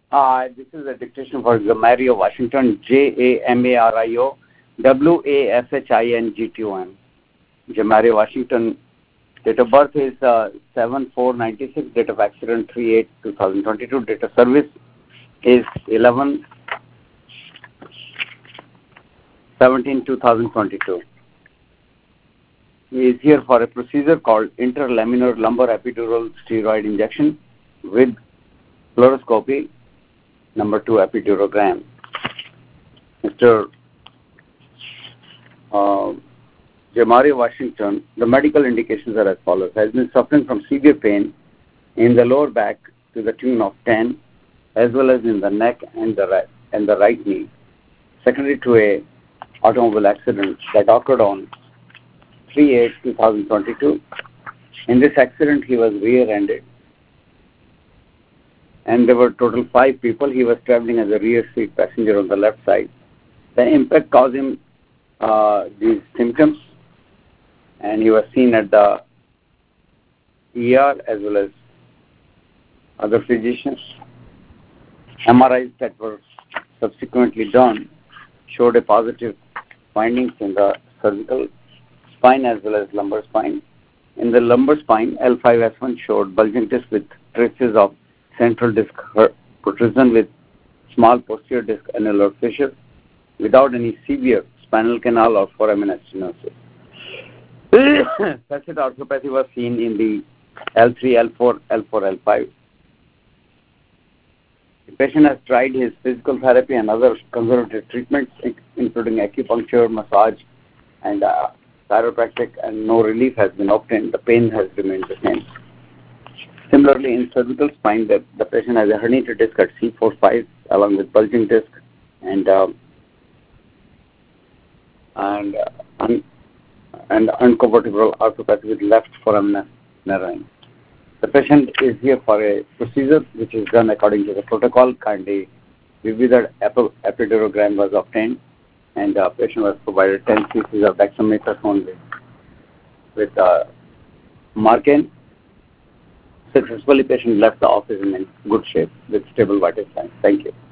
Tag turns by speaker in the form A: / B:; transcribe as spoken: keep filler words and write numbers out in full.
A: Uh, this is a dictation for Jamario Washington, J A M A R I O W A S H I N G T O N. Jamario Washington, date of birth is uh, seven four ninety-six, date of accident three eight two thousand twenty-two, date of service is eleven seventeen two thousand twenty-two. He is here for a procedure called interlaminar lumbar epidural steroid injection with fluoroscopy, number two epidurogram. Mister Uh, Jamario Washington, the medical indications are as follows. Has been suffering from severe pain in the lower back to the tune of ten, as well as in the neck and the right, and the right knee, secondary to a automobile accident that occurred on three eight two thousand twenty-two. In this accident, he was rear-ended, and there were total five people. He was traveling as a rear seat passenger on the left side. The impact caused him uh, these symptoms, and he was seen at the E R as well as other physicians. M R Is that were subsequently done showed a positive findings in the cervical spine as well as lumbar spine. In the lumbar spine, L five S one showed bulging disc with traces of central disc protrusion with small posterior disc annular fissure without any severe spinal canal or foramen stenosis. Facet arthropathy was seen in the L three, L four, L four, L five. The patient has tried his physical therapy and other conservative treatments, including acupuncture, massage, and uh, chiropractic, and no relief has been obtained. The pain has remained the same. Similarly, in cervical spine, the, the patient has a herniated disc at C four five along with bulging disc and uh, and uh, un, and unconvertible arthropathy with left foramen narrowing. The patient is here for a procedure which is done according to the protocol. Kindly review that epidurogram was obtained, and the patient was provided ten cc's of dexamethasone with, with uh, Marcaine. Successfully, patient left the office in good shape with stable vital signs. Thank you.